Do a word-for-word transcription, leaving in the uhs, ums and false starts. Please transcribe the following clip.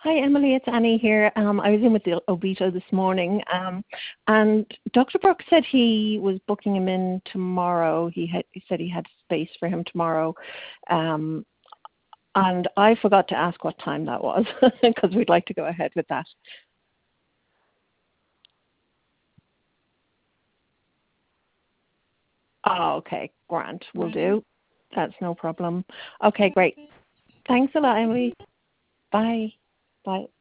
Hi, Emily. It's Annie here. Um, I was in with the Obito this morning, um, and Doctor Brooks said he was booking him in tomorrow. He, had, he said he had space for him tomorrow, um, and I forgot to ask what time that was because we'd like to go ahead with that. Oh, okay, Grant, will do. That's no problem. Okay, great. Thanks a lot, Emily. Bye. Bye.